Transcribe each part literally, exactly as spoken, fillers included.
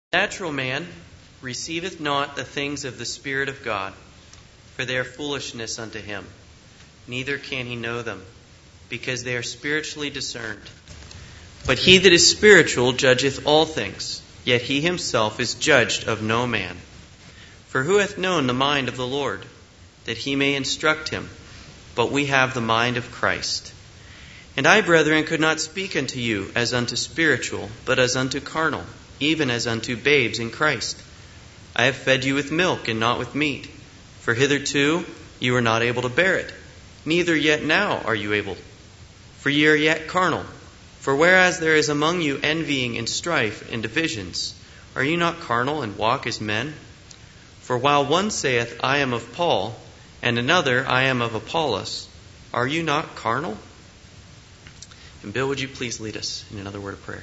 Natural man receiveth not the things of the Spirit of God, for they are foolishness unto him. Neither can he know them, because they are spiritually discerned. But he that is spiritual judgeth all things, yet he himself is judged of no man. For who hath known the mind of the Lord, that he may instruct him? But we have the mind of Christ. And I, brethren, could not speak unto you as unto spiritual, but as unto carnal, even as unto babes in Christ. I have fed you with milk and not with meat, for hitherto you were not able to bear it, neither yet now are you able. For ye are yet carnal. For whereas there is among you envying and strife and divisions, are you not carnal and walk as men? For while one saith, I am of Paul, and another, I am of Apollos, are you not carnal? And Bill, would you please lead us in another word of prayer?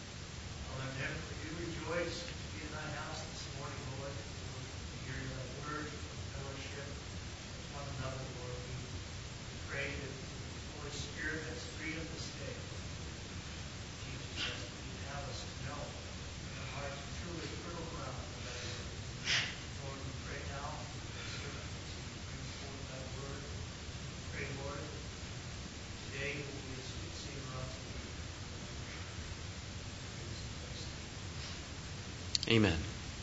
Amen.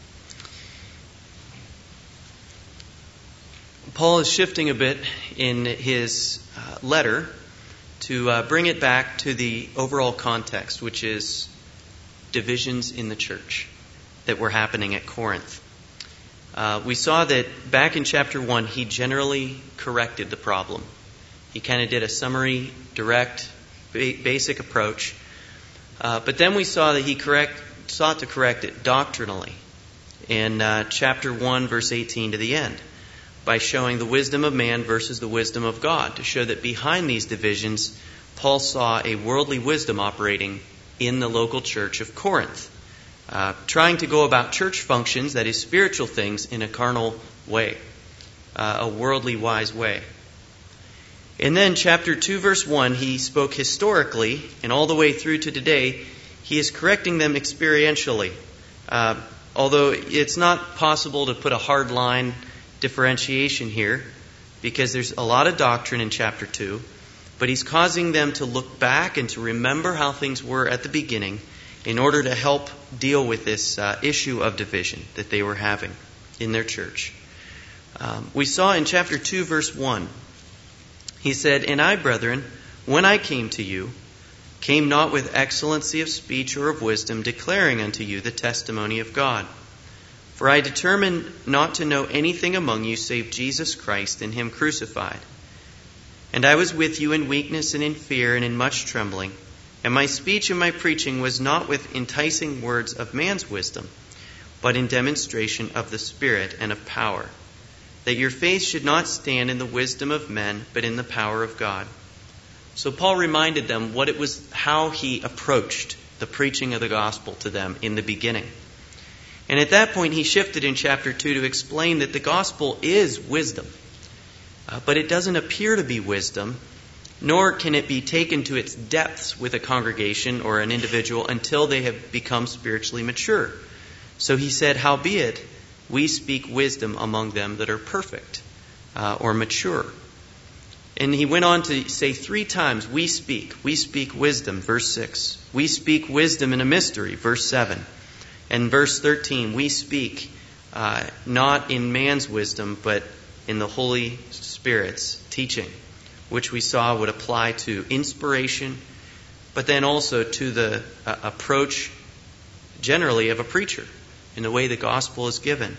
Paul is shifting a bit in his uh, letter to uh, bring it back to the overall context, which is divisions in the church that were happening at Corinth. Uh, we saw that back in chapter one, he generally corrected the problem. He kind of did a summary, direct, ba- basic approach. Uh, but then we saw that he correct sought to correct it doctrinally in uh, chapter one, verse eighteen to the end, by showing the wisdom of man versus the wisdom of God, to show that behind these divisions, Paul saw a worldly wisdom operating in the local church of Corinth, uh, trying to go about church functions, that is, spiritual things, in a carnal way, uh, a worldly wise way. And then chapter two, verse one, he spoke historically, and all the way through to today, he is correcting them experientially. Uh, although it's not possible to put a hard line differentiation here, because there's a lot of doctrine in chapter two, but he's causing them to look back and to remember how things were at the beginning in order to help deal with this uh, issue of division that they were having in their church. Um, we saw in chapter two, verse one, he said, And I, brethren, when I came to you, came not with excellency of speech or of wisdom, declaring unto you the testimony of God. For I determined not to know anything among you save Jesus Christ and Him crucified. And I was with you in weakness and in fear and in much trembling. And my speech and my preaching was not with enticing words of man's wisdom, but in demonstration of the Spirit and of power, that your faith should not stand in the wisdom of men, but in the power of God. So Paul reminded them what it was, how he approached the preaching of the gospel to them in the beginning. And at that point he shifted in chapter two to explain that the gospel is wisdom. Uh, but it doesn't appear to be wisdom, nor can it be taken to its depths with a congregation or an individual until they have become spiritually mature. So he said, Howbeit, we speak wisdom among them that are perfect uh, or mature. And he went on to say three times, we speak. We speak wisdom, verse six. We speak wisdom in a mystery, verse seven. And verse thirteen, we speak uh, not in man's wisdom, but in the Holy Spirit's teaching, which we saw would apply to inspiration, but then also to the uh, approach generally of a preacher in the way the gospel is given.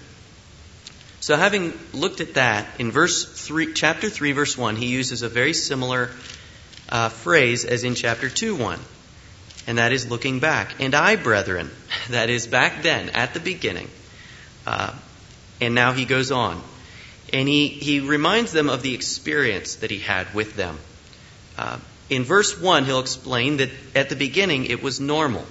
So having looked at that, in verse three, chapter three, verse one, he uses a very similar uh, phrase as in chapter two, one. And that is looking back. And I, brethren, that is back then, at the beginning. Uh, and now he goes on. And he, he reminds them of the experience that he had with them. Uh, in verse one, he'll explain that at the beginning it was normal.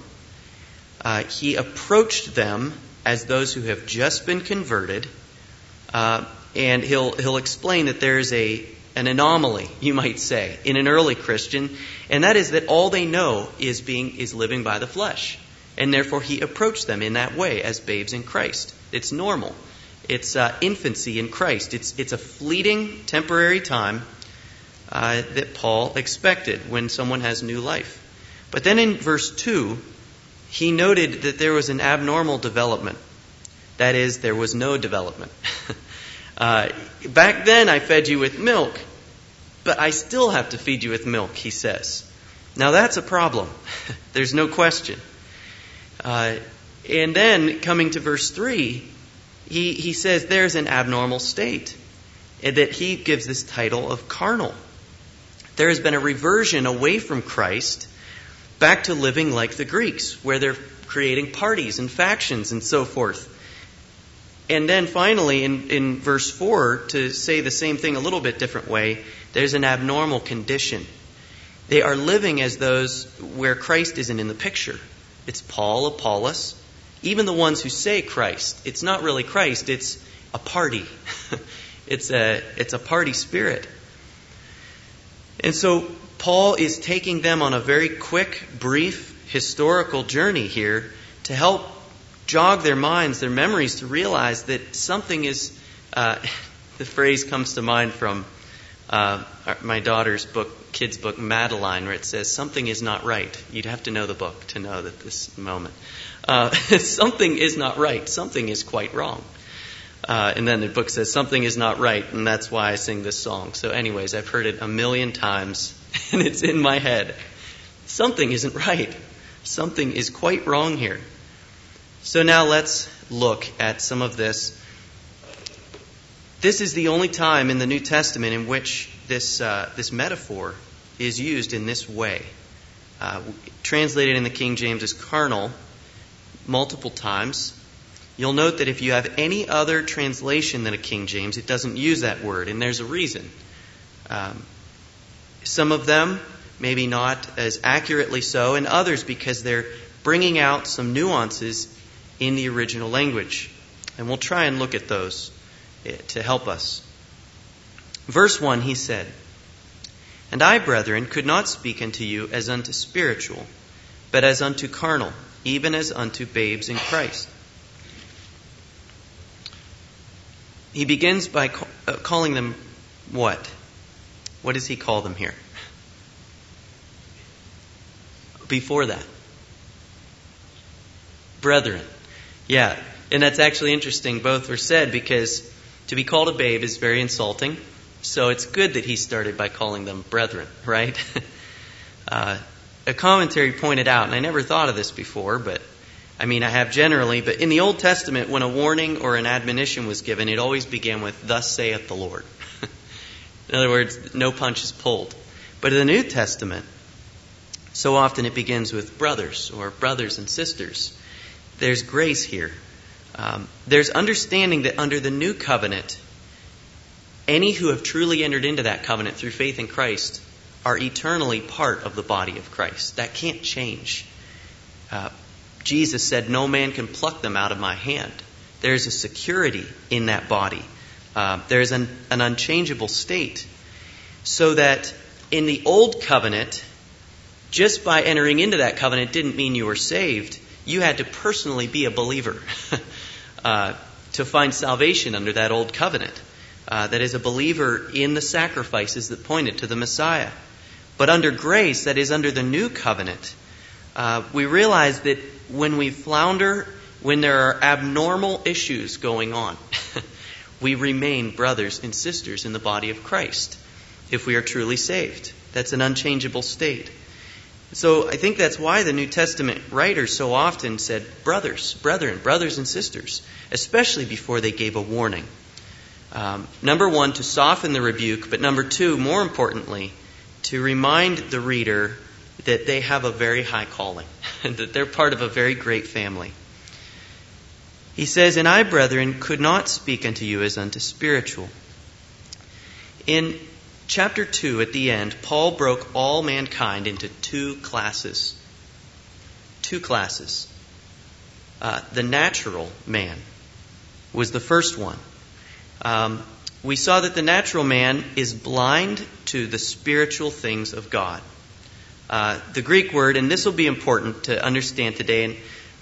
Uh, he approached them as those who have just been converted. Uh, and he'll he'll explain that there's a an anomaly, you might say, in an early Christian, and that is that all they know is being is living by the flesh. and therefore he approached them in that way as babes in Christ. It's normal. It's uh, infancy in Christ. It's it's a fleeting, temporary time uh, that Paul expected when someone has new life. But then in verse two, he noted that there was an abnormal development. That is, there was no development. uh, back then I fed you with milk, but I still have to feed you with milk, he says. Now that's a problem. There's no question. Uh, and then coming to verse three, he, he says there's an abnormal state, and that he gives this title of carnal. There has been a reversion away from Christ back to living like the Greeks, where they're creating parties and factions and so forth. And then finally, in, in verse four, to say the same thing a little bit different way, there's an abnormal condition. They are living as those where Christ isn't in the picture. It's Paul, Apollos, even the ones who say Christ. It's not really Christ, it's a party. it's a it's a party spirit. And so Paul is taking them on a very quick, brief, historical journey here to help jog their minds, their memories, to realize that something is, uh, the phrase comes to mind from uh, my daughter's book, kid's book, Madeline, where it says, something is not right. You'd have to know the book to know that this moment. Uh, something is not right. Something is quite wrong. Uh, and then the book says, something is not right, and that's why I sing this song. So anyways, I've heard it a million times, and it's in my head. Something isn't right. Something is quite wrong here. So now let's look at some of this. This is the only time in the New Testament in which this uh, this metaphor is used in this way. Uh, translated in the King James as carnal multiple times. You'll note that if you have any other translation than a King James, it doesn't use that word, and there's a reason. Um, some of them, maybe not as accurately so, and others because they're bringing out some nuances in the original language. And we'll try and look at those to help us. Verse one, he said, "And I, brethren, could not speak unto you as unto spiritual, but as unto carnal, even as unto babes in Christ." He begins by calling them what? What does he call them here? Before that. Brethren. Yeah, and that's actually interesting. Both were said because to be called a babe is very insulting. So it's good that he started by calling them brethren, right? uh, a commentary pointed out, and I never thought of this before, but I mean, I have generally, but in the Old Testament, when a warning or an admonition was given, it always began with, "Thus saith the Lord." In other words, no punches pulled. But in the New Testament, so often it begins with brothers or brothers and sisters. There's grace here. Um, there's understanding that under the new covenant, any who have truly entered into that covenant through faith in Christ are eternally part of the body of Christ. That can't change. Uh, Jesus said, "No man can pluck them out of my hand." There's a security in that body. Uh, there's an, an unchangeable state. So that in the old covenant, just by entering into that covenant didn't mean you were saved. You had to personally be a believer uh, to find salvation under that old covenant. Uh, that is, a believer in the sacrifices that pointed to the Messiah. But under grace, that is, under the new covenant, uh, we realize that when we flounder, when there are abnormal issues going on, we remain brothers and sisters in the body of Christ if we are truly saved. That's an unchangeable state. So I think that's why the New Testament writers so often said brothers, brethren, brothers and sisters, especially before they gave a warning. Um, number one, to soften the rebuke, but number two, more importantly, to remind the reader that they have a very high calling, and that they're part of a very great family. He says, "And I, brethren, could not speak unto you as unto spiritual." In chapter two, at the end, Paul broke all mankind into two classes. Two classes. Uh, the natural man was the first one. Um, we saw that the natural man is blind to the spiritual things of God. Uh, the Greek word, and this will be important to understand today, and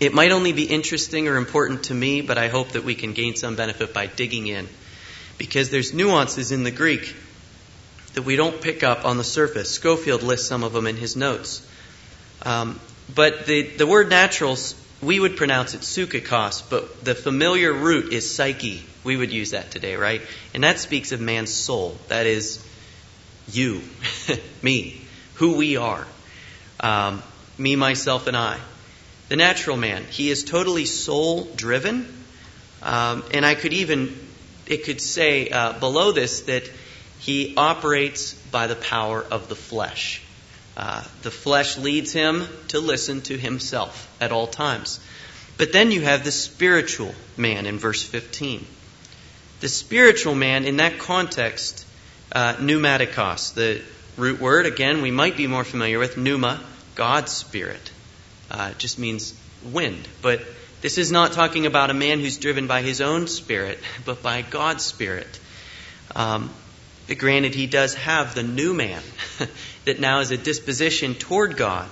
It might only be interesting or important to me, but I hope that we can gain some benefit by digging in, because there's nuances in the Greek that we don't pick up on the surface. Schofield lists some of them in his notes. Um, but the, the word naturals, we would pronounce it psychikos, but the familiar root is psyche. We would use that today, right? And that speaks of man's soul. That is you, me, who we are. Um, me, myself, and I. The natural man, he is totally soul-driven. Um, and I could even, it could say uh, below this that he operates by the power of the flesh. Uh, the flesh leads him to listen to himself at all times. But then you have the spiritual man in verse fifteen. The spiritual man, in that context, uh, pneumatikos, the root word, again, we might be more familiar with, pneuma, God's spirit. Uh, it just means wind. But this is not talking about a man who's driven by his own spirit, but by God's spirit. Um, granted, he does have the new man that now is a disposition toward God.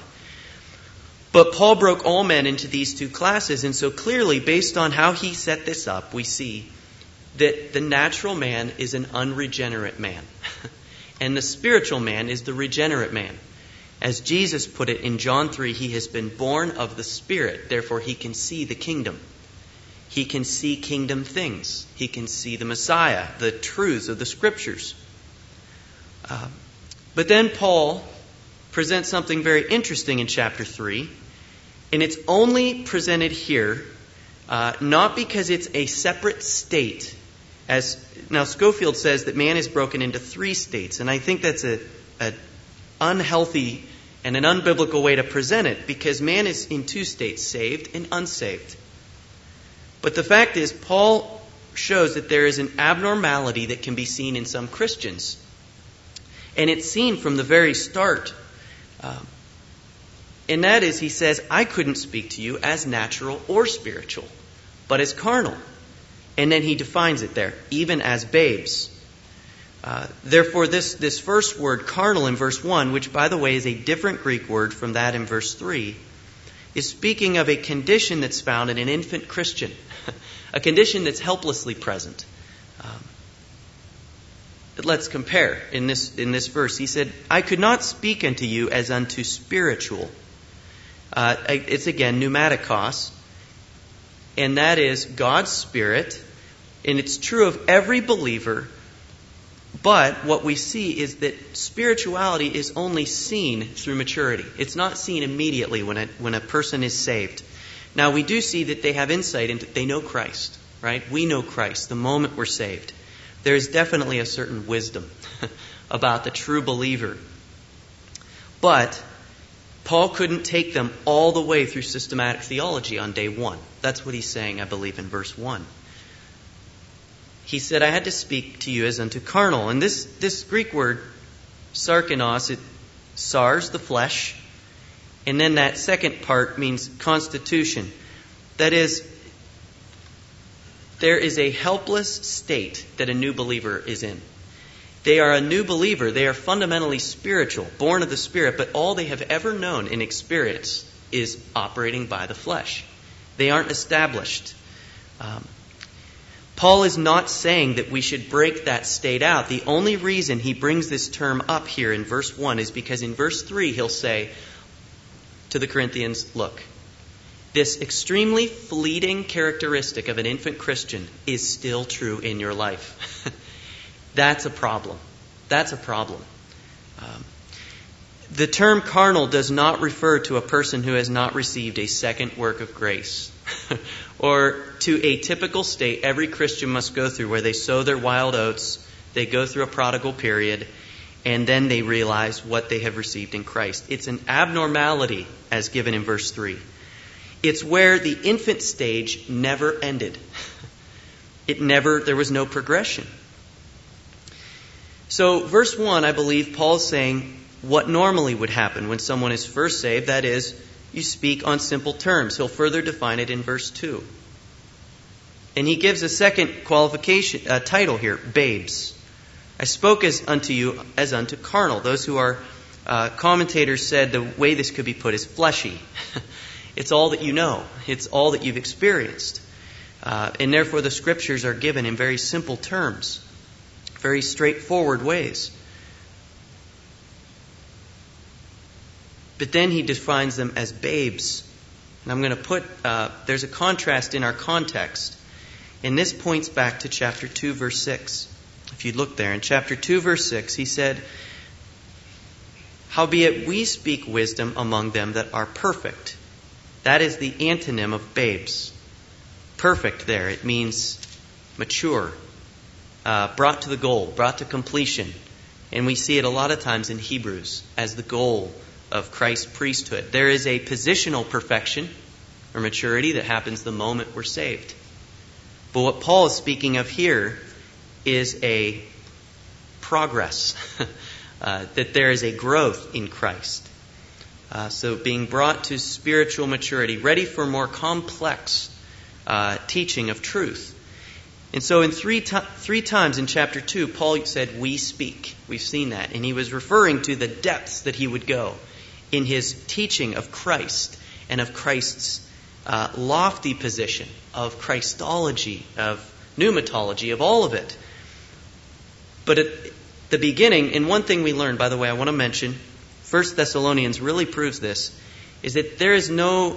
But Paul broke all men into these two classes, and so clearly, based on how he set this up, we see that the natural man is an unregenerate man, and the spiritual man is the regenerate man. As Jesus put it in John three, he has been born of the Spirit, therefore he can see the kingdom. He can see kingdom things. He can see the Messiah, the truths of the Scriptures. Uh, but then Paul presents something very interesting in chapter three, and it's only presented here uh, not because it's a separate state. As now Schofield says that man is broken into three states, and I think that's a, a unhealthy and an unbiblical way to present it, because man is in two states, saved and unsaved. But the fact is, Paul shows that there is an abnormality that can be seen in some Christians. And it's seen from the very start. Um, and that is, he says, I couldn't speak to you as natural or spiritual, but as carnal. And then he defines it there, even as babes. Uh, therefore, this, this first word, carnal, in verse one, which, by the way, is a different Greek word from that in verse three, is speaking of a condition that's found in an infant Christian, a condition that's helplessly present. Um, let's compare in this, in this verse. He said, I could not speak unto you as unto spiritual. Uh, it's again pneumatikos, and that is God's Spirit, and it's true of every believer. But what we see is that spirituality is only seen through maturity. It's not seen immediately when a, when a person is saved. Now, we do see that they have insight into, they know Christ, right? We know Christ the moment we're saved. There is definitely a certain wisdom about the true believer. But Paul couldn't take them all the way through systematic theology on day one. That's what he's saying, I believe, in verse one. He said, I had to speak to you as unto carnal. And this, this Greek word, sarkinos, it sars, the flesh. And then that second part means constitution. That is, there is a helpless state that a new believer is in. They are a new believer. They are fundamentally spiritual, born of the Spirit, but all they have ever known and experienced is operating by the flesh. They aren't established. Um, Paul is not saying that we should break that state out. The only reason he brings this term up here in verse one is because in verse three he'll say to the Corinthians, look, this extremely fleeting characteristic of an infant Christian is still true in your life. That's a problem. That's a problem. Um, the term carnal does not refer to a person who has not received a second work of grace or to a typical state every Christian must go through where they sow their wild oats, they go through a prodigal period, and then they realize what they have received in Christ. It's an abnormality as given in verse three. It's where the infant stage never ended. It never, there was no progression. So verse one, I believe Paul is saying what normally would happen when someone is first saved, that is, you speak on simple terms. He'll further define it in verse two. And he gives a second qualification, uh, title here, babes. I spoke as unto you as unto carnal. Those who are uh, commentators said the way this could be put is fleshy. It's all that you know. It's all that you've experienced. Uh, and therefore the Scriptures are given in very simple terms, very straightforward ways. But then he defines them as babes. And I'm going to put, uh, there's a contrast in our context. And this points back to chapter two, verse six. If you look there, in chapter two, verse six, he said, "Howbeit we speak wisdom among them that are perfect." That is the antonym of babes. Perfect there, it means mature, uh, brought to the goal, brought to completion. And we see it a lot of times in Hebrews as the goal of Christ's priesthood. There is a positional perfection or maturity that happens the moment we're saved. But what Paul is speaking of here is a progress, uh, that there is a growth in Christ. Uh, so being brought to spiritual maturity, ready for more complex uh, teaching of truth. And so in three, to- three times in chapter two, Paul said, "we speak." We've seen that. And he was referring to the depths that he would go in his teaching of Christ and of Christ's uh, lofty position, of Christology, of pneumatology, of all of it. But at the beginning, and one thing we learned, by the way, I want to mention, First Thessalonians really proves this, is that there is no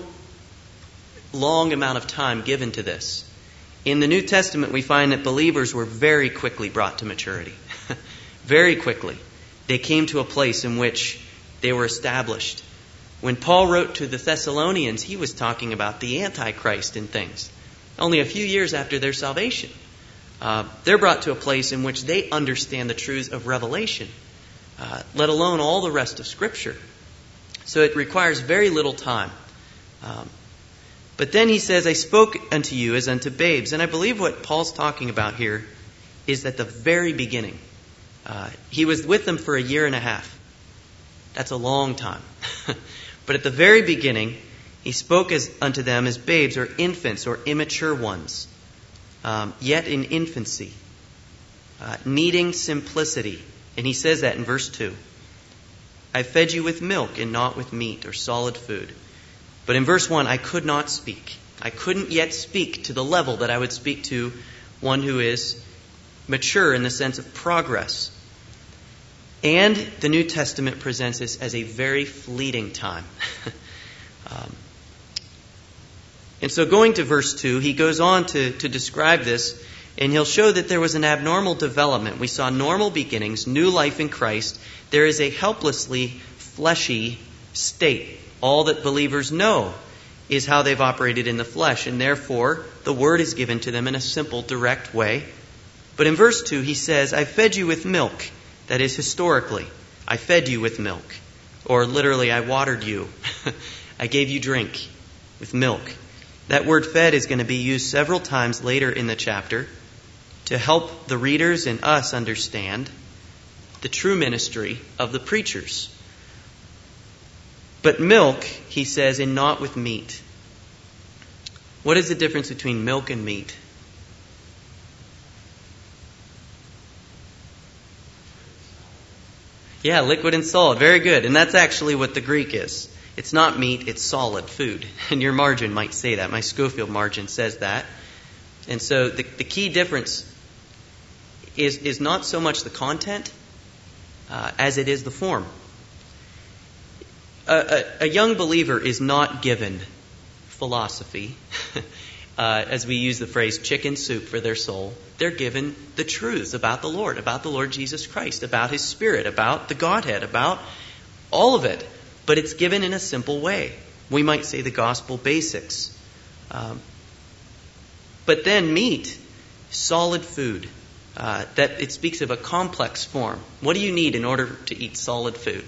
long amount of time given to this. In the New Testament, we find that believers were very quickly brought to maturity. Very quickly. They came to a place in which they were established. When Paul wrote to the Thessalonians, he was talking about the Antichrist and things. Only a few years after their salvation. Uh, they're brought to a place in which they understand the truths of Revelation, uh, let alone all the rest of Scripture. So it requires very little time. Um, but then he says, "I spoke unto you as unto babes." And I believe what Paul's talking about here is at the very beginning. Uh, he was with them for a year and a half. That's a long time. But at the very beginning, he spoke as unto them as babes or infants or immature ones, um, yet in infancy, uh, needing simplicity. And he says that in verse two. "I fed you with milk and not with meat or solid food." But in verse one, I could not speak. I couldn't yet speak to the level that I would speak to one who is mature in the sense of progress. And the New Testament presents this as a very fleeting time. um, and so going to verse two, he goes on to, to describe this, and he'll show that there was an abnormal development. We saw normal beginnings, new life in Christ. There is a helplessly fleshy state. All that believers know is how they've operated in the flesh, and therefore the word is given to them in a simple, direct way. But in verse two, he says, "I fed you with milk." That is, historically, I fed you with milk. Or literally, I watered you. I gave you drink with milk. That word fed is going to be used several times later in the chapter to help the readers and us understand the true ministry of the preachers. But milk, he says, and not with meat. What is the difference between milk and meat? Yeah, liquid and solid. Very good. And that's actually what the Greek is. It's not meat, it's solid food. And your margin might say that. My Schofield margin says that. And so the, the key difference is, is not so much the content uh, as it is the form. A, a, a young believer is not given philosophy, uh, as we use the phrase chicken soup for their soul. They're given the truths about the Lord, about the Lord Jesus Christ, about His Spirit, about the Godhead, about all of it. But it's given in a simple way. We might say the gospel basics. Um, but then meat, solid food, uh, that it speaks of a complex form. What do you need in order to eat solid food?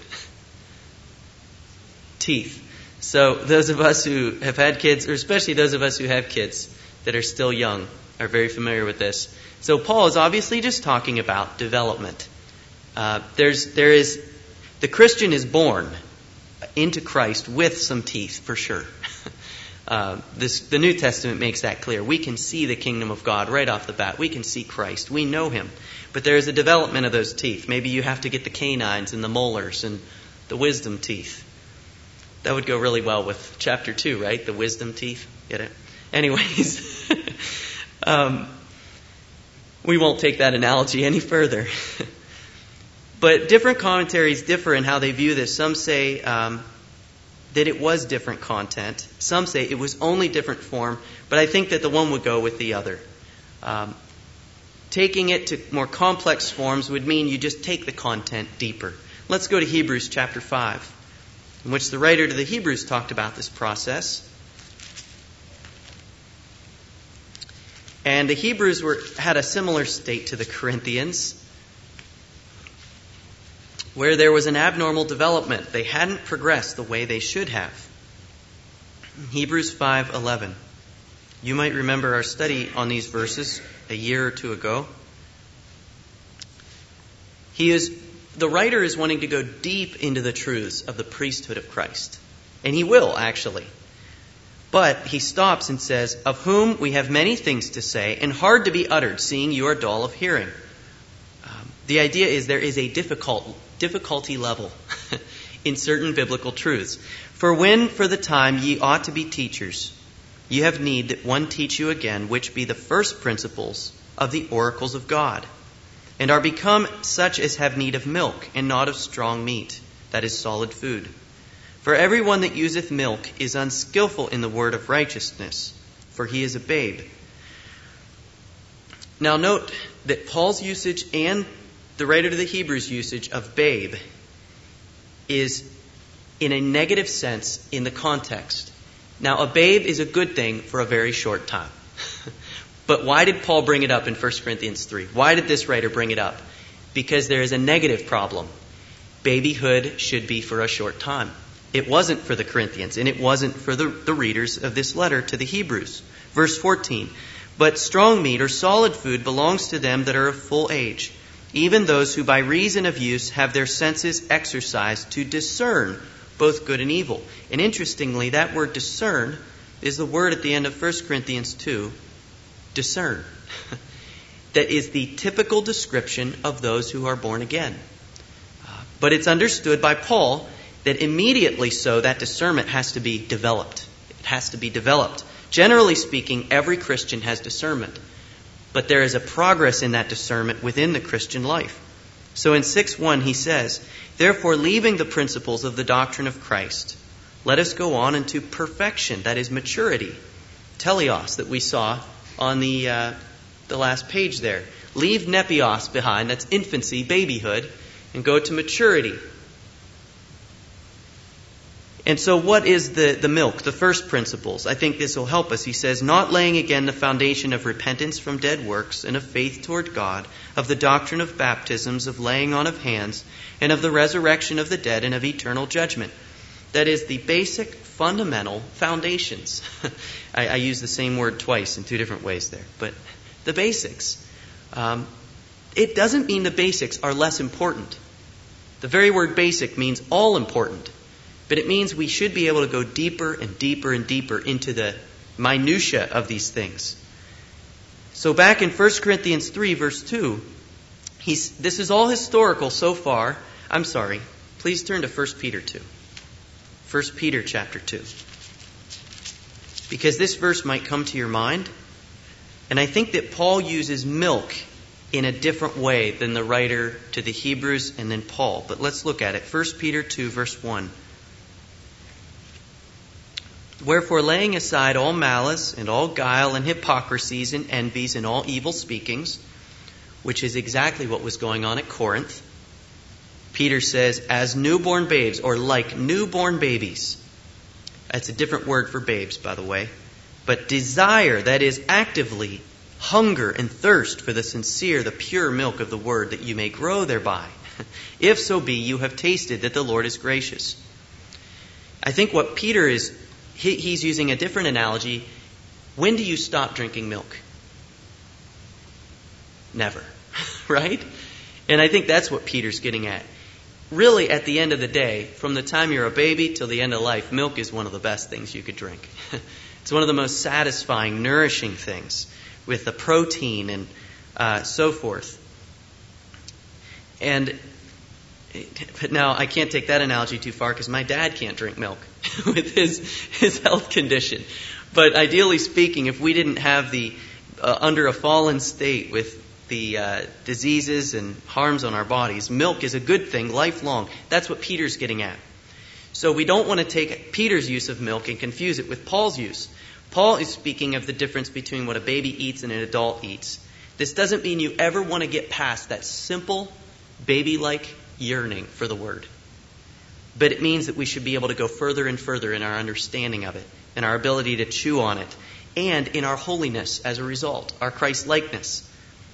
Teeth. So those of us who have had kids, or especially those of us who have kids that are still young, are very familiar with this. So Paul is obviously just talking about development. Uh, there's, there is, the Christian is born into Christ with some teeth, for sure. uh, this, the New Testament makes that clear. We can see the kingdom of God right off the bat. We can see Christ. We know Him. But there is a development of those teeth. Maybe you have to get the canines and the molars and the wisdom teeth. That would go really well with chapter two, right? The wisdom teeth. Get it? Anyways, um, we won't take that analogy any further. But different commentaries differ in how they view this. Some say um, that it was different content. Some say it was only different form. But I think that the one would go with the other. Um, taking it to more complex forms would mean you just take the content deeper. Let's go to Hebrews chapter five, in which the writer to the Hebrews talked about this process. And the Hebrews were had a similar state to the Corinthians, where there was an abnormal development. They hadn't progressed the way they should have. Hebrews five eleven. You might remember our study on these verses a year or two ago. He is the writer is wanting to go deep into the truths of the priesthood of Christ. And he will, actually. But he stops and says, of whom we have many things to say and hard to be uttered, seeing you are dull of hearing. Um, the idea is there is a difficult difficulty level in certain biblical truths. For when for the time ye ought to be teachers, ye have need that one teach you again, which be the first principles of the oracles of God, and are become such as have need of milk, and not of strong meat, that is solid food. For every one that useth milk is unskillful in the word of righteousness, for he is a babe. Now note that Paul's usage and the writer to the Hebrews' usage of babe is in a negative sense in the context. Now, a babe is a good thing for a very short time. But why did Paul bring it up in First Corinthians three? Why did this writer bring it up? Because there is a negative problem. Babyhood should be for a short time. It wasn't for the Corinthians, and it wasn't for the, the readers of this letter to the Hebrews. Verse fourteen, but strong meat or solid food belongs to them that are of full age, even those who by reason of use have their senses exercised to discern both good and evil. And interestingly, that word discern is the word at the end of First Corinthians two, discern. That is the typical description of those who are born again. Uh, but it's understood by Paul that immediately so that discernment has to be developed. It has to be developed. Generally speaking, every Christian has discernment. But there is a progress in that discernment within the Christian life. So in six one he says, therefore leaving the principles of the doctrine of Christ, let us go on into perfection, that is maturity. Teleos that we saw on the uh, the last page there. Leave nepios behind, that's infancy, babyhood, and go to maturity. And so what is the, the milk, the first principles? I think this will help us. He says, not laying again the foundation of repentance from dead works and of faith toward God, of the doctrine of baptisms, of laying on of hands, and of the resurrection of the dead and of eternal judgment. That is the basic, fundamental foundations. I, I use the same word twice in two different ways there. But the basics. Um, it doesn't mean the basics are less important. The very word basic means all important. But it means we should be able to go deeper and deeper and deeper into the minutiae of these things. So back in First Corinthians three, verse two, he's, this is all historical so far. I'm sorry. Please turn to First Peter two. First Peter chapter two. Because this verse might come to your mind. And I think that Paul uses milk in a different way than the writer to the Hebrews and then Paul. But let's look at it. First Peter two, verse one. Wherefore, laying aside all malice and all guile and hypocrisies and envies and all evil speakings, which is exactly what was going on at Corinth, Peter says, as newborn babes, or like newborn babies. That's a different word for babes, by the way. But desire, that is actively, hunger and thirst for the sincere, the pure milk of the word, that you may grow thereby. If so be you have tasted that the Lord is gracious. I think what Peter is He, he's using a different analogy. When do you stop drinking milk? Never. Right? And I think that's what Peter's getting at. Really, at the end of the day, from the time you're a baby till the end of life, milk is one of the best things you could drink. It's one of the most satisfying, nourishing things with the protein and uh, so forth. And but now I can't take that analogy too far because my dad can't drink milk with his his health condition. But ideally speaking, if we didn't have the uh, under a fallen state with the uh, diseases and harms on our bodies, milk is a good thing lifelong. That's what Peter's getting at. So we don't want to take Peter's use of milk and confuse it with Paul's use. Paul is speaking of the difference between what a baby eats and an adult eats. This doesn't mean you ever want to get past that simple, baby-like yearning for the Word. But it means that we should be able to go further and further in our understanding of it, and our ability to chew on it, and in our holiness as a result, our Christ-likeness.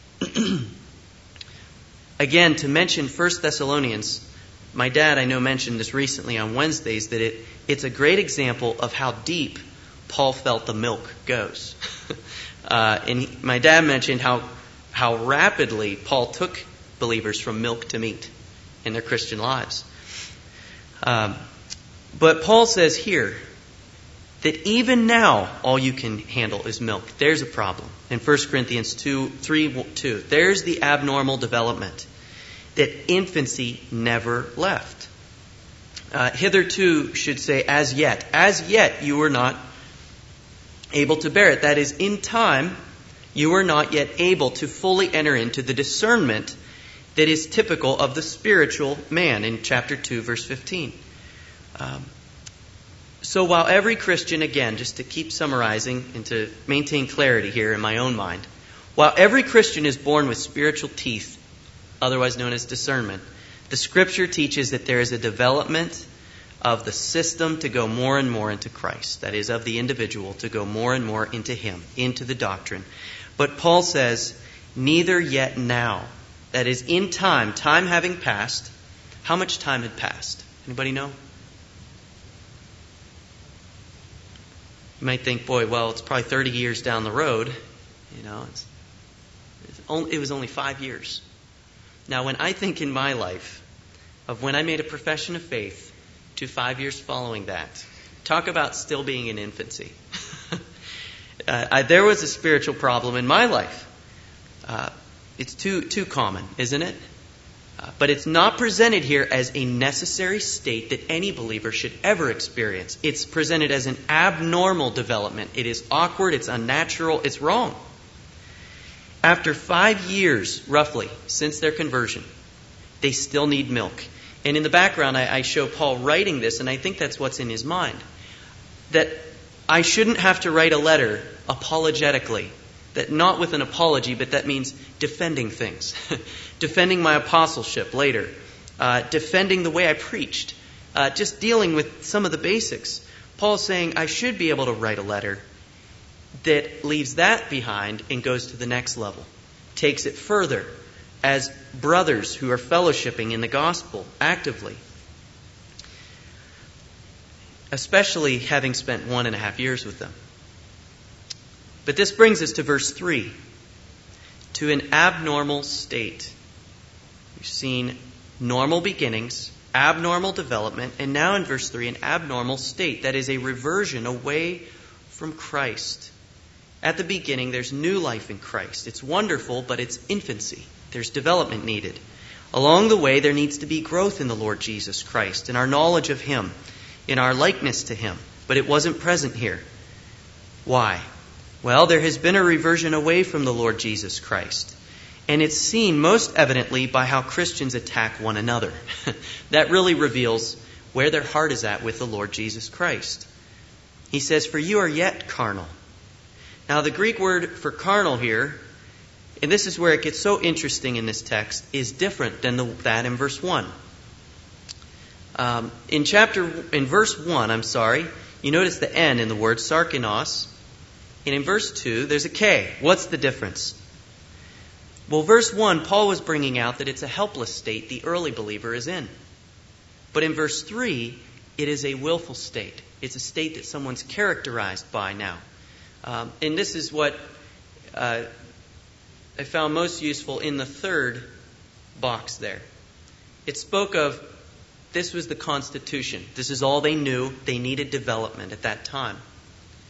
Again, to mention First Thessalonians, my dad, I know, mentioned this recently on Wednesdays, that it, it's a great example of how deep Paul felt the milk goes. uh, and he, my dad mentioned how how rapidly Paul took believers from milk to meat in their Christian lives. Um, but Paul says here that even now all you can handle is milk. There's a problem. In First Corinthians two, three, two, there's the abnormal development that infancy never left. Uh, hitherto should say as yet. As yet you were not able to bear it. That is, in time you are not yet able to fully enter into the discernment that is typical of the spiritual man in chapter two, verse fifteen. Um, so while every Christian, again, just to keep summarizing and to maintain clarity here in my own mind, while every Christian is born with spiritual teeth, otherwise known as discernment, the Scripture teaches that there is a development of the system to go more and more into Christ. That is, of the individual to go more and more into Him, into the doctrine. But Paul says, neither yet now. That is, in time, time having passed. How much time had passed? Anybody know? You might think, boy, well, it's probably thirty years down the road. You know, it's, it's only, it was only five years. Now, when I think in my life of when I made a profession of faith to five years following that, talk about still being in infancy. uh, I, there was a spiritual problem in my life. Uh, it's too too common, isn't it? Uh, but it's not presented here as a necessary state that any believer should ever experience. It's presented as an abnormal development. It is awkward, it's unnatural, it's wrong. After five years, roughly, since their conversion, they still need milk. And in the background, I, I show Paul writing this, and I think that's what's in his mind. That I shouldn't have to write a letter apologetically. That not with an apology, but that means defending things. Defending my apostleship later. Uh, defending the way I preached. Uh, just dealing with some of the basics. Paul's saying I should be able to write a letter that leaves that behind and goes to the next level. Takes it further as brothers who are fellowshipping in the gospel actively. Especially having spent one and a half years with them. But this brings us to verse three. To an abnormal state. We've seen normal beginnings, abnormal development, and now in verse three, an abnormal state. That is a reversion away from Christ. At the beginning, there's new life in Christ. It's wonderful, but it's infancy. There's development needed. Along the way, there needs to be growth in the Lord Jesus Christ, in our knowledge of Him, in our likeness to Him. But it wasn't present here. Why? Well, there has been a reversion away from the Lord Jesus Christ. And it's seen most evidently by how Christians attack one another. That really reveals where their heart is at with the Lord Jesus Christ. He says, "For you are yet carnal." Now, the Greek word for carnal here, and this is where it gets so interesting in this text, is different than the, that in verse one. Um, in chapter, in verse one, I'm sorry, you notice the N in the word sarkinos. And in verse two, there's a K. What's the difference? Well, verse one, Paul was bringing out that it's a helpless state the early believer is in. But in verse three, it is a willful state. It's a state that someone's characterized by now. Um, and this is what uh, I found most useful in the third box there. It spoke of this was the constitution. This is all they knew. They needed development at that time.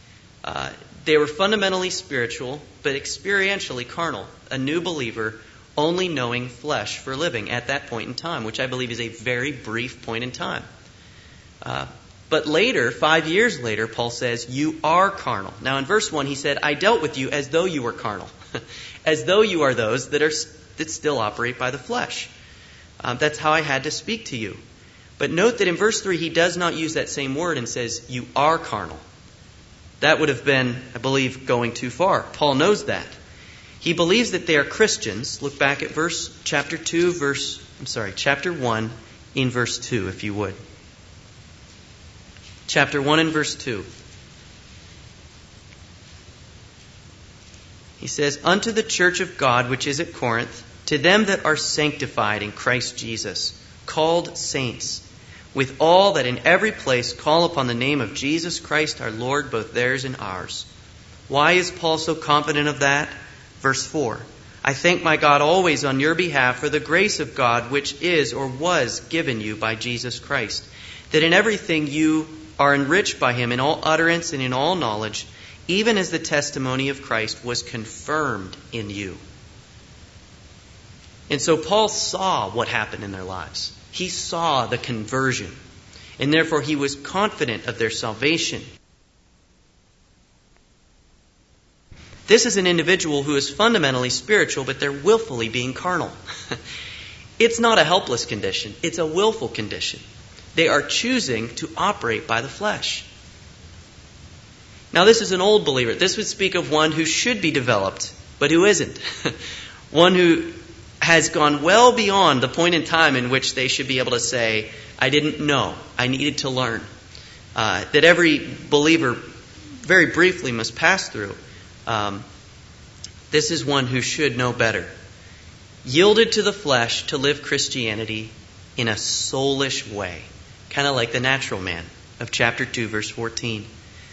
Uh, they were fundamentally spiritual, but experientially carnal. A new believer only knowing flesh for a living at that point in time, which I believe is a very brief point in time. Uh, but later, five years later, Paul says, you are carnal. Now in verse one, he said, I dealt with you as though you were carnal, as though you are those that are that still operate by the flesh. Um, that's how I had to speak to you. But note that in verse three, he does not use that same word and says, you are carnal. That would have been, I believe, going too far. Paul knows that. He believes that they are Christians. Look back at verse chapter two, verse, I'm sorry, chapter one in verse two, if you would. Chapter one and verse two. He says, unto the church of God which is at Corinth, to them that are sanctified in Christ Jesus, called saints, with all that in every place call upon the name of Jesus Christ our Lord, both theirs and ours. Why is Paul so confident of that? Verse four, I thank my God always on your behalf for the grace of God which is or was given you by Jesus Christ, that in everything you are enriched by him in all utterance and in all knowledge, even as the testimony of Christ was confirmed in you. And so Paul saw what happened in their lives. He saw the conversion, and therefore he was confident of their salvation. This is an individual who is fundamentally spiritual, but they're willfully being carnal. It's not a helpless condition. It's a willful condition. They are choosing to operate by the flesh. Now, this is an old believer. This would speak of one who should be developed, but who isn't. One who has gone well beyond the point in time in which they should be able to say, I didn't know. I needed to learn. Uh, that every believer very briefly must pass through. Um, this is one who should know better. Yielded to the flesh to live Christianity in a soulish way. Kind of like the natural man of chapter two, verse fourteen.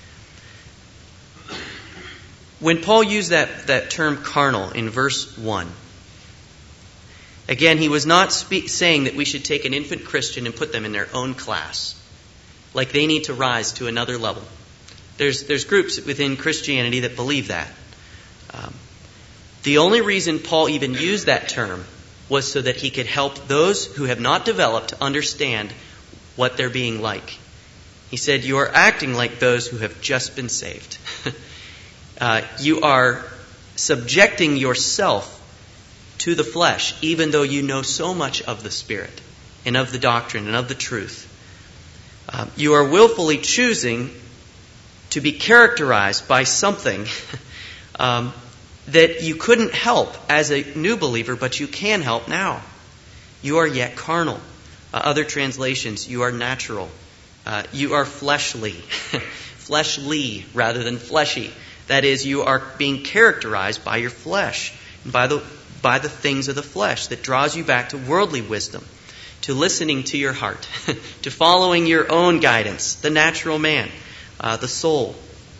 When Paul used that, that term carnal in verse one, again, he was not speak, saying that we should take an infant Christian and put them in their own class, like they need to rise to another level. There's, there's groups within Christianity that believe that. Um, the only reason Paul even used that term was so that he could help those who have not developed to understand what they're being like. He said, you are acting like those who have just been saved. uh, you are subjecting yourself to the flesh, even though you know so much of the Spirit and of the doctrine and of the truth. Uh, you are willfully choosing to be characterized by something um, that you couldn't help as a new believer, but you can help now. You are yet carnal. Uh, other translations, you are natural. Uh, you are fleshly. Fleshly rather than fleshy. That is, you are being characterized by your flesh, and by the by the things of the flesh that draws you back to worldly wisdom, to listening to your heart, to following your own guidance, the natural man, uh, the soul.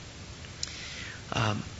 Um,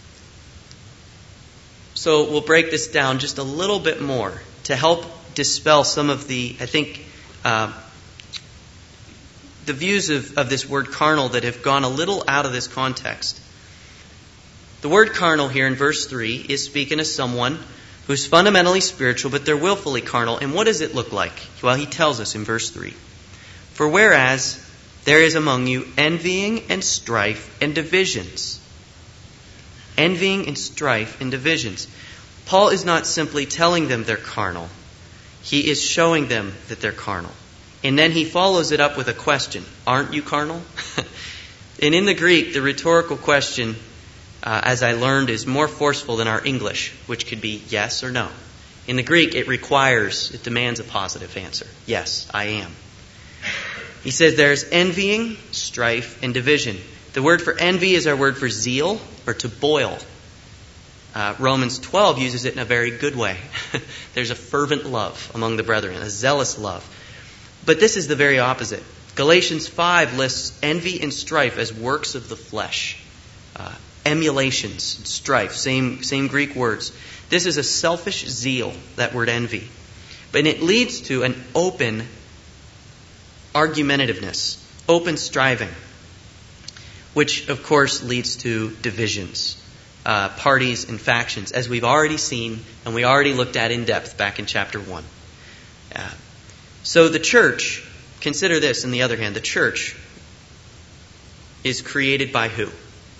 so we'll break this down just a little bit more to help dispel some of the, I think, uh, the views of, of this word carnal that have gone a little out of this context. The word carnal here in verse three is speaking of someone who's fundamentally spiritual, but they're willfully carnal. And what does it look like? Well, he tells us in verse three. For whereas there is among you envying and strife and divisions. Envying and strife and divisions. Paul is not simply telling them they're carnal. He is showing them that they're carnal. And then he follows it up with a question. Aren't you carnal? And in the Greek, the rhetorical question, uh, as I learned, is more forceful than our English, which could be yes or no. In the Greek, it requires, it demands a positive answer. Yes, I am. He says there's envying, strife, and division. The word for envy is our word for zeal, or to boil. Uh, Romans twelve uses it in a very good way. There's a fervent love among the brethren, a zealous love. But this is the very opposite. Galatians five lists envy and strife as works of the flesh. Uh, emulations, strife, same, same Greek words. This is a selfish zeal, that word envy. But it leads to an open argumentativeness, open striving, which of course leads to divisions. uh, parties and factions, as we've already seen and we already looked at in depth back in chapter one. Uh, so the church, consider this on the other hand, the church is created by who?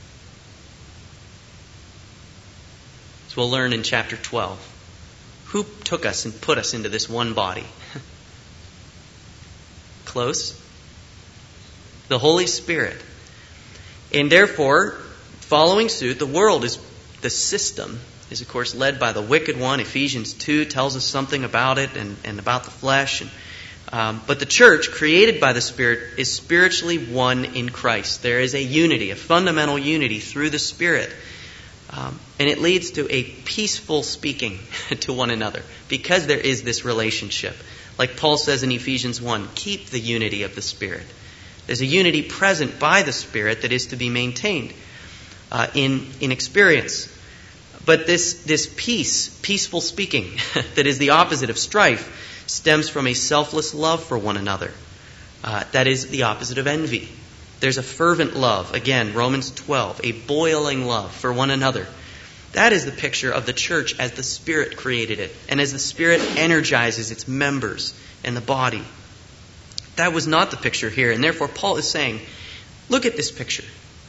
So we'll learn in chapter twelve. Who took us and put us into this one body? Close. The Holy Spirit. And therefore, following suit, the world is, the system is of course led by the wicked one. Ephesians two tells us something about it and, and about the flesh. And, um, but the church, created by the Spirit, is spiritually one in Christ. There is a unity, a fundamental unity through the Spirit. Um, and it leads to a peaceful speaking to one another because there is this relationship. Like Paul says in Ephesians one, keep the unity of the Spirit. There's a unity present by the Spirit that is to be maintained uh, in, in experience. But this, this peace, peaceful speaking, that is the opposite of strife, stems from a selfless love for one another. Uh, that is the opposite of envy. There's a fervent love. Again, Romans twelve, a boiling love for one another. That is the picture of the church as the Spirit created it and as the Spirit energizes its members and the body. That was not the picture here, and therefore Paul is saying, look at this picture.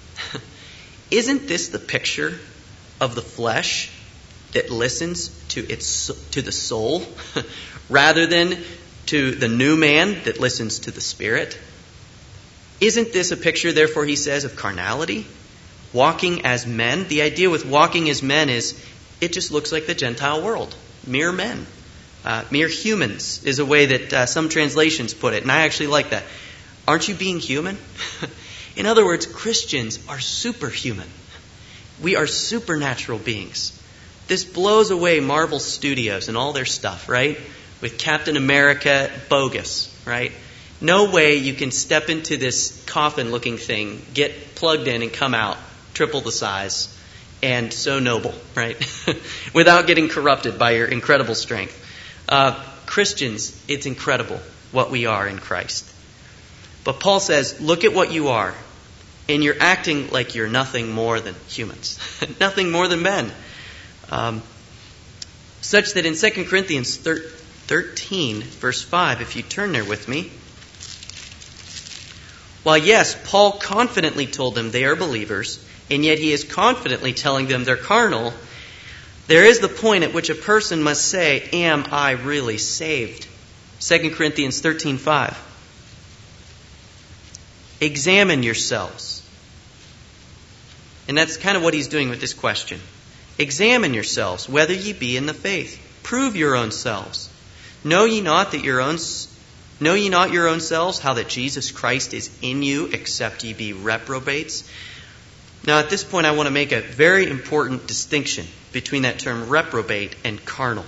Isn't this the picture of the flesh that listens to its to the soul rather than to the new man that listens to the Spirit? Isn't this a picture, therefore, he says, of carnality? Walking as men? The idea with walking as men is it just looks like the Gentile world. Mere men. Uh, mere humans is a way that uh, some translations put it. And I actually like that. Aren't you being human? In other words, Christians are superhuman. We are supernatural beings. This blows away Marvel Studios and all their stuff, right? With Captain America bogus, right? No way you can step into this coffin-looking thing, get plugged in and come out triple the size and so noble, right? Without getting corrupted by your incredible strength. Uh, Christians, it's incredible what we are in Christ. But Paul says, look at what you are. And you're acting like you're nothing more than humans. Nothing more than men. Um, such that in Second Corinthians thirteen, verse five, if you turn there with me, while yes, Paul confidently told them they are believers, and yet he is confidently telling them they're carnal, there is the point at which a person must say, am I really saved? Second Corinthians thirteen five. Examine yourselves. And that's kind of what he's doing with this question. Examine yourselves, whether ye be in the faith. Prove your own selves. Know ye not that your own know ye not your own selves, how that Jesus Christ is in you, except ye be reprobates? Now at this point I want to make a very important distinction between that term reprobate and carnal.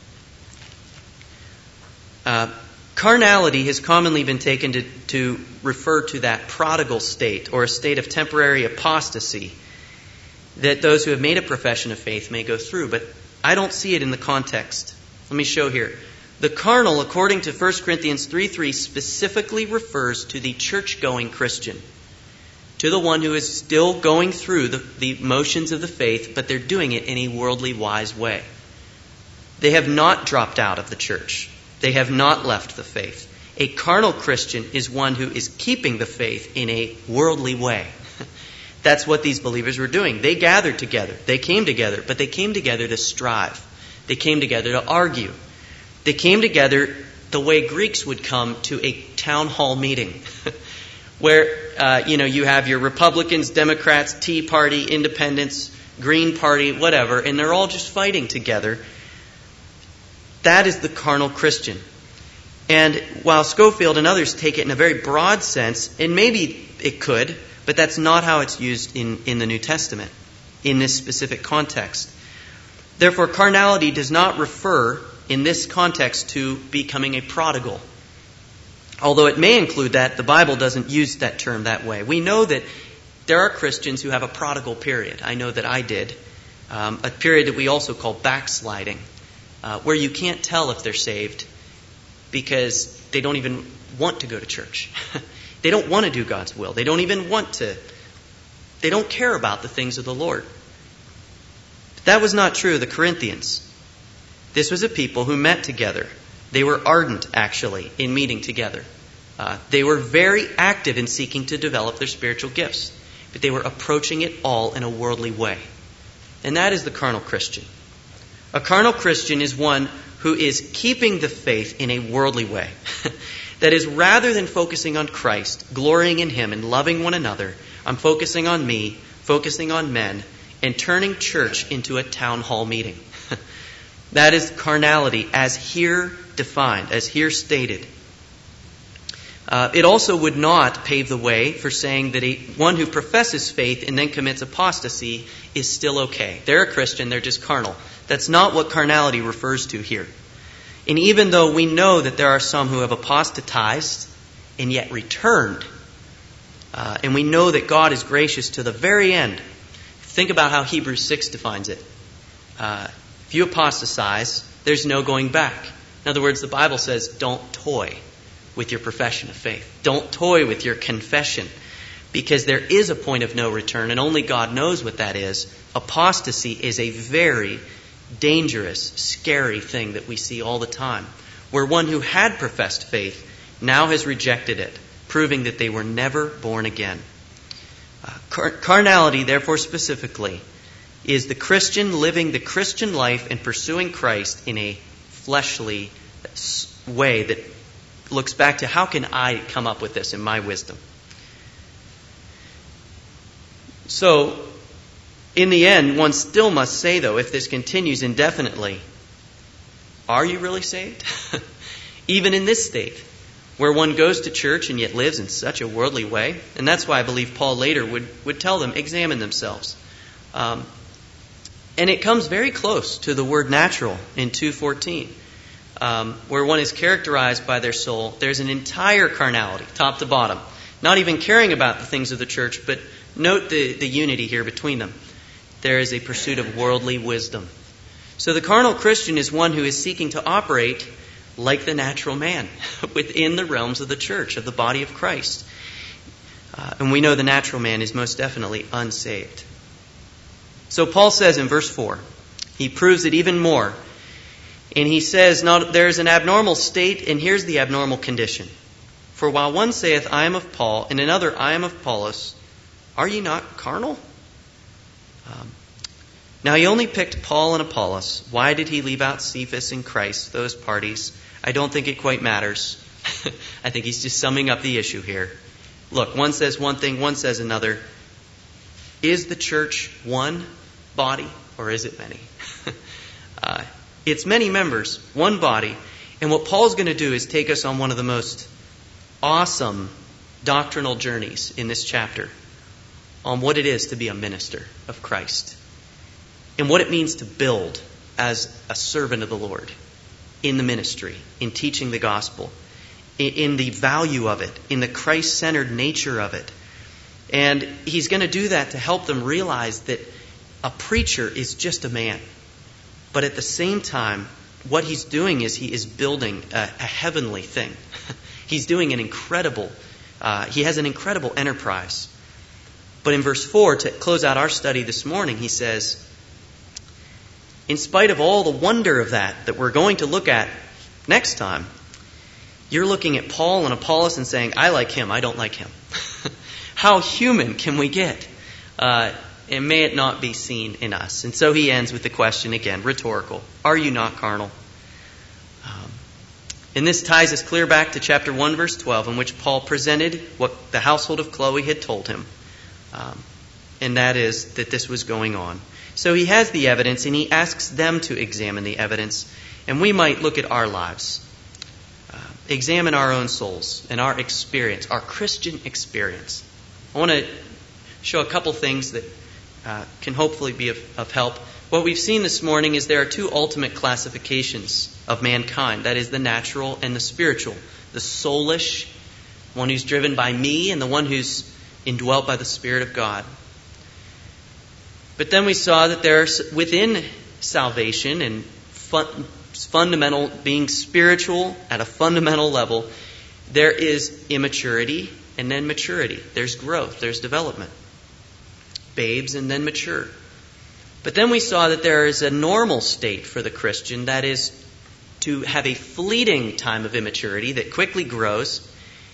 Uh, carnality has commonly been taken to, to refer to that prodigal state or a state of temporary apostasy that those who have made a profession of faith may go through. But I don't see it in the context. Let me show here. The carnal, according to First Corinthians three three, specifically refers to the church-going Christian, to the one who is still going through the, the motions of the faith, but they're doing it in a worldly wise way. They have not dropped out of the church. They have not left the faith. A carnal Christian is one who is keeping the faith in a worldly way. That's what these believers were doing. They gathered together. They came together, but they came together to strive. They came together to argue. They came together the way Greeks would come to a town hall meeting where, uh, you know, you have your Republicans, Democrats, Tea Party, Independents, Green Party, whatever, and they're all just fighting together. That is the carnal Christian. And while Scofield and others take it in a very broad sense, and maybe it could, but that's not how it's used in, in the New Testament, in this specific context. Therefore, carnality does not refer in this context to becoming a prodigal. Although it may include that, the Bible doesn't use that term that way. We know that there are Christians who have a prodigal period. I know that I did. Um, a period that we also call backsliding, uh, where you can't tell if they're saved because they don't even want to go to church. They don't want to do God's will. They don't even want to. They don't care about the things of the Lord. That was not true of the Corinthians. This was a people who met together. They were ardent, actually, in meeting together. Uh, they were very active in seeking to develop their spiritual gifts, but they were approaching it all in a worldly way. And that is the carnal Christian. A carnal Christian is one who is keeping the faith in a worldly way. That is, rather than focusing on Christ, glorying in Him, and loving one another, I'm focusing on me, focusing on men, and turning church into a town hall meeting. That is carnality as here defined, as here stated. Uh, it also would not pave the way for saying that a, one who professes faith and then commits apostasy is still okay. They're a Christian, they're just carnal. That's not what carnality refers to here. And even though we know that there are some who have apostatized and yet returned, uh, and we know that God is gracious to the very end, think about how Hebrews six defines it. Uh, if you apostatize, there's no going back. In other words, the Bible says, don't toy with your profession of faith. Don't toy with your confession, because there is a point of no return, and only God knows what that is. Apostasy is a very dangerous, scary thing that we see all the time, where one who had professed faith now has rejected it, proving that they were never born again. Uh, car- carnality, therefore, specifically, is the Christian living the Christian life and pursuing Christ in a fleshly way that looks back to how can I come up with this in my wisdom. So, in the end, one still must say, though, if this continues indefinitely, are you really saved? Even in this state, where one goes to church and yet lives in such a worldly way. And that's why I believe Paul later would, would tell them, examine themselves. Um, and it comes very close to the word natural in two fourteen, um, where one is characterized by their soul. There's an entire carnality, top to bottom, not even caring about the things of the church, but note the, the unity here between them. There is a pursuit of worldly wisdom. So the carnal Christian is one who is seeking to operate like the natural man within the realms of the church, of the body of Christ. Uh, and we know the natural man is most definitely unsaved. So Paul says in verse four, he proves it even more. And he says, not, there is an abnormal state, and here's the abnormal condition. For while one saith, I am of Paul, and another, I am of Apollos, are ye not carnal? Um, now he only picked Paul and Apollos. Why did he leave out Cephas and Christ, those parties? I don't think it quite matters. I think he's just summing up the issue here. Look, one says one thing, one says another. Is the church one body, or is it many? uh, it's many members, one body. And what Paul's going to do is take us on one of the most awesome doctrinal journeys in this chapter on what it is to be a minister of Christ and what it means to build as a servant of the Lord in the ministry, in teaching the gospel, in the value of it, in the Christ-centered nature of it. And he's going to do that to help them realize that a preacher is just a man. But at the same time, what he's doing is he is building a, a heavenly thing. He's doing an incredible, uh, he has an incredible enterprise. But in verse four, to close out our study this morning, he says, in spite of all the wonder of that, that we're going to look at next time, you're looking at Paul and Apollos and saying, I like him, I don't like him. How human can we get? Uh, and may it not be seen in us. And so he ends with the question again, rhetorical. Are you not carnal? Um, and this ties us clear back to chapter one, verse twelve, in which Paul presented what the household of Chloe had told him. Um, and that is that this was going on. So he has the evidence, and he asks them to examine the evidence. And we might look at our lives. Uh, examine our own souls and our experience, our Christian experience. I want to show a couple things that uh, can hopefully be of, of help. What we've seen this morning is there are two ultimate classifications of mankind. That is the natural and the spiritual. The soulish, one who's driven by me, and the one who's indwelt by the Spirit of God. But then we saw that there's within salvation and fun, fundamental, being spiritual at a fundamental level, there is immaturity and then maturity. There's growth, there's development. Babes and then mature. But then we saw that there is a normal state for the Christian, that is to have a fleeting time of immaturity that quickly grows,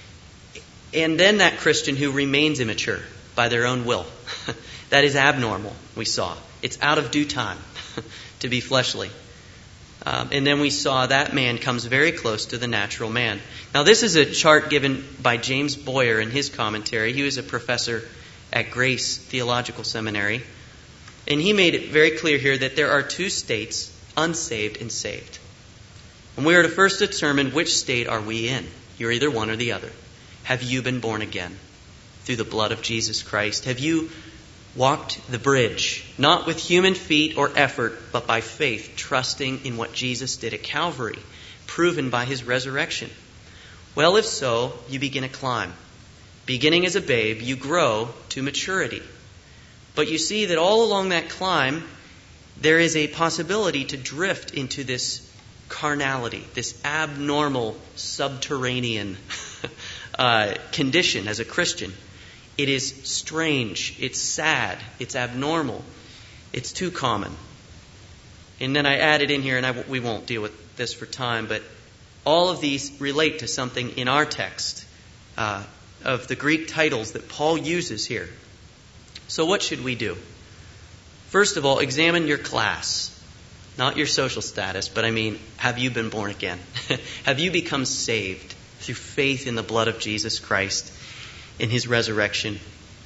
and then that Christian who remains immature by their own will. That is abnormal, we saw. It's out of due time to be fleshly. Um, and then we saw that man comes very close to the natural man. Now this is a chart given by James Boyer in his commentary. He was a professor at Grace Theological Seminary. And he made it very clear here that there are two states, unsaved and saved. And we are to first determine which state are we in. You're either one or the other. Have you been born again through the blood of Jesus Christ? Have you walked the bridge, not with human feet or effort, but by faith, trusting in what Jesus did at Calvary, proven by his resurrection? Well, if so, you begin a climb. Beginning as a babe, you grow to maturity. But you see that all along that climb, there is a possibility to drift into this carnality, this abnormal subterranean uh, condition as a Christian. It is strange, it's sad, it's abnormal, it's too common. And then I added in here, and I, we won't deal with this for time, but all of these relate to something in our text uh, of the Greek titles that Paul uses here. So what should we do? First of all, examine your class. Not your social status, but I mean, have you been born again? Have you become saved through faith in the blood of Jesus Christ, in his resurrection?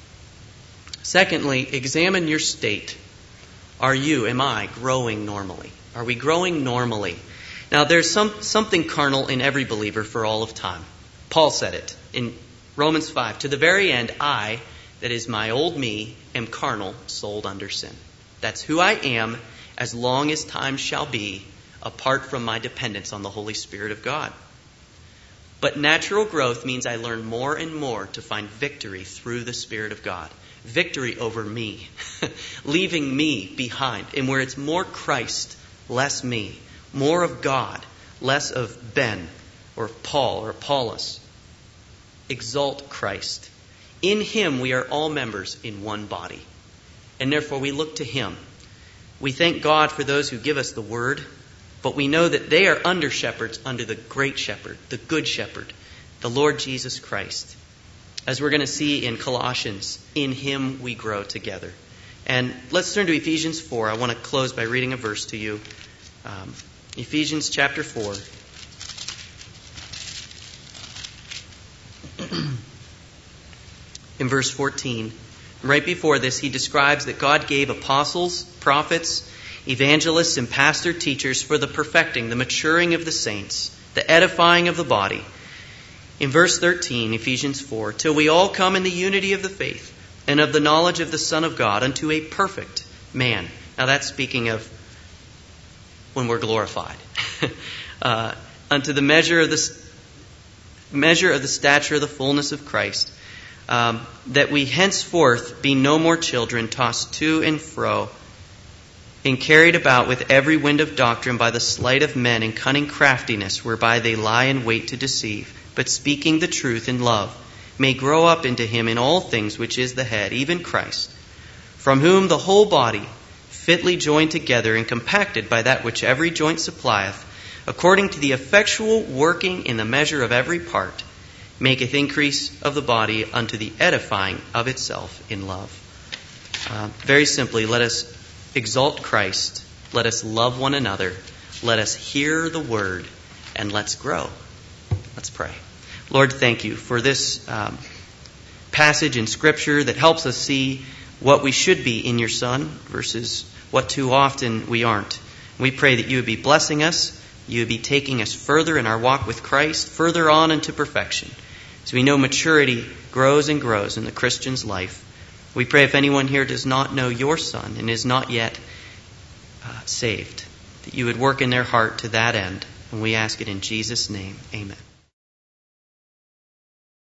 Secondly, examine your state. Are you, am I, growing normally? Are we growing normally? Now, there's some something carnal in every believer for all of time. Paul said it in Romans five. To the very end, I, that is my old me, am carnal, sold under sin. That's who I am as long as time shall be, apart from my dependence on the Holy Spirit of God. But natural growth means I learn more and more to find victory through the Spirit of God. Victory over me, leaving me behind. And where it's more Christ, less me. More of God, less of Ben or Paul or Apollos. Exalt Christ. In him we are all members in one body. And therefore we look to him. We thank God for those who give us the word, but we know that they are under shepherds under the great shepherd, the good shepherd, the Lord Jesus Christ. As we're going to see in Colossians, in him we grow together. And let's turn to Ephesians four. I want to close by reading a verse to you. Um, Ephesians chapter four. In verse fourteen. Right before this, he describes that God gave apostles, prophets, evangelists, and pastor teachers for the perfecting, the maturing of the saints, the edifying of the body. In verse thirteen, Ephesians four, till we all come in the unity of the faith and of the knowledge of the Son of God unto a perfect man. Now that's speaking of when we're glorified. uh, unto the measure of the measure of the stature of the fullness of Christ. Um, that we henceforth be no more children, tossed to and fro, and carried about with every wind of doctrine by the sleight of men and cunning craftiness, whereby they lie in wait to deceive, but speaking the truth in love, may grow up into him in all things which is the head, even Christ, from whom the whole body, fitly joined together and compacted by that which every joint supplieth, according to the effectual working in the measure of every part, maketh increase of the body unto the edifying of itself in love. Uh, very simply, let us exalt Christ, let us love one another, let us hear the word, and let's grow. Let's pray. Lord, thank you for this um, passage in Scripture that helps us see what we should be in your Son versus what too often we aren't. We pray that you would be blessing us, you would be taking us further in our walk with Christ, further on into perfection. As we know maturity grows and grows in the Christian's life, we pray if anyone here does not know your Son and is not yet uh, saved, that you would work in their heart to that end. And we ask it in Jesus' name. Amen.